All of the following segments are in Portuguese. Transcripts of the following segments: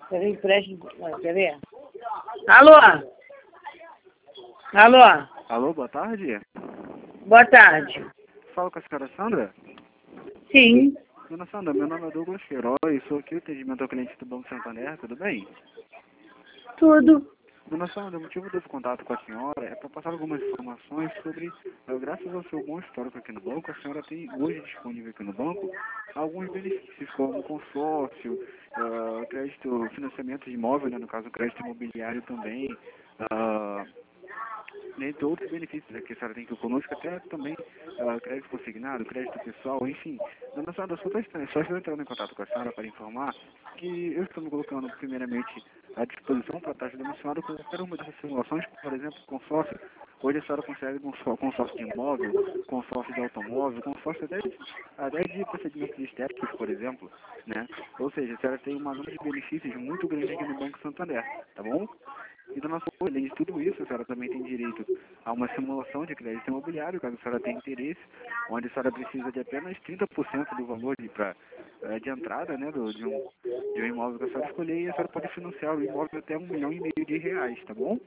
Quer ver empréstimo? Quer ver? Alô? Alô? Alô, boa tarde. Boa tarde. Fala com a senhora Sandra? Sim, Dona Sandra, meu nome é Douglas Queiroz, sou aqui o atendimento ao cliente do Banco Santander, tudo bem? tudo. Dona Sandra, o motivo desse contato com a senhora é para passar algumas informações sobre, graças ao seu bom histórico aqui no banco, a senhora tem hoje disponível aqui no banco alguns benefícios, como consórcio, crédito, financiamento de imóvel, né, no caso crédito imobiliário também, dentre outros benefícios que a senhora tem aqui conosco, até também crédito consignado, crédito pessoal, enfim. Dona Sandra, só estou entrando em contato com a senhora para informar que eu estou me colocando primeiramente à disposição para estar ajudando a senhora com qualquer uma dessas simulações, por exemplo, consórcio. Hoje a senhora consegue consórcio de imóvel, consórcio de automóvel, consórcio até de procedimentos estéticos, por exemplo, né? Ou seja, a senhora tem uma gama de benefícios muito grande aqui no Banco Santander, tá bom? E da nossa, além de tudo isso, a senhora também tem direito a uma simulação de crédito imobiliário, caso a senhora tenha interesse, onde a senhora precisa de apenas 30% do valor de entrada, né, de um imóvel que a senhora escolher, e a senhora pode financiar o imóvel até R$ 1,5 milhão, tá bom?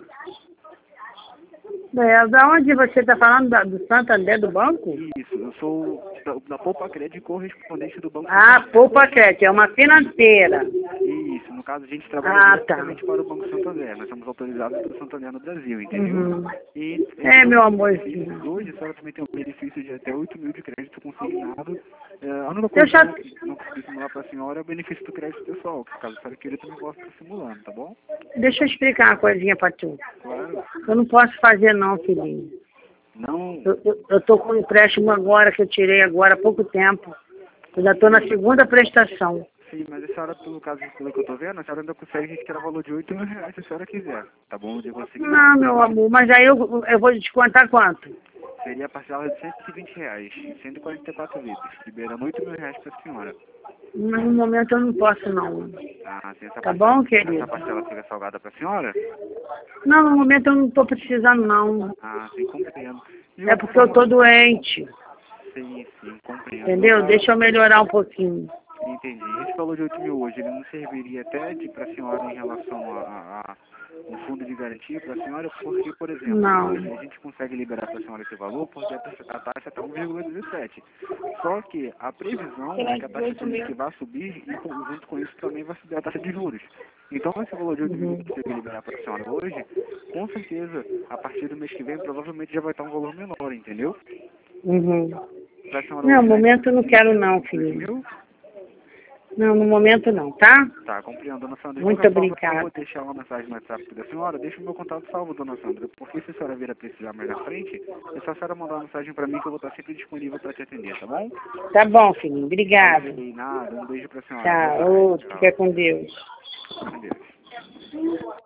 Da onde você está falando? Do Santander, do banco? Isso, eu sou da Poupa Crédito, correspondente do Banco Ah, Santander. Poupa Crédito, é uma financeira. Isso, no caso a gente trabalha Tá. diretamente para o Banco Santander, nós somos autorizados pelo Santander no Brasil, entendeu? Uhum. E Meu amor. hoje a senhora também tem um benefício de até 8 mil de crédito consignado. A única Eu coisa já... que eu não consegui simular para a senhora é o benefício do crédito pessoal, que caso a senhora queira, eu também posso estar simulando, tá bom? Deixa eu explicar uma coisinha pra tu. Claro. Eu não posso fazer não, filhinho. Não. Eu tô com um empréstimo agora, que eu tirei agora há pouco tempo. Eu já tô na segunda prestação. Sim, mas a senhora, pelo caso, pelo que eu tô vendo, a senhora ainda consegue retirar o valor de R$ 8 mil se a senhora quiser, tá bom? De conseguir. Não, meu amor, mas aí eu vou descontar quanto? Seria a parcela de R$ 120, 144 vezes, liberando R$ 8 mil para a senhora. Mas no momento eu não posso não. Ah, sim, Tá bom, querido? essa parcela fica salgada para a senhora? Não, no momento eu não tô precisando não. Ah, sim, compreendo. E É porque eu tô doente. Sim, compreendo. Entendeu? Deixa eu melhorar um pouquinho. Entendi. Esse valor de 8 mil hoje, ele não serviria até para a senhora em relação a um fundo de garantia para a senhora? Porque, por exemplo, Não. hoje a gente consegue liberar para a senhora esse valor porque a taxa está 1,17. Só que a previsão é que a taxa Selic vai subir e junto com isso também vai subir a taxa de juros. Então, esse valor de 8 mil que eu consigo liberar para a senhora hoje, com certeza, a partir do mês que vem, provavelmente já vai estar um valor menor, entendeu? Uhum. Pra senhora Não, hoje, no momento eu não quero não, filho. Não, no momento não, tá? Tá, compreendo, dona Sandra. Muito Eu vou obrigada. deixar uma mensagem no WhatsApp da senhora, deixa o meu contato salvo, dona Sandra, porque se a senhora vir a precisar mais na frente, é só a senhora mandar uma mensagem pra mim que eu vou estar sempre disponível para te atender, tá bom? Tá bom, filhinho. Obrigada. Ok, nada, um beijo pra senhora. Tá, Boa tarde. fica com Deus. Com Deus.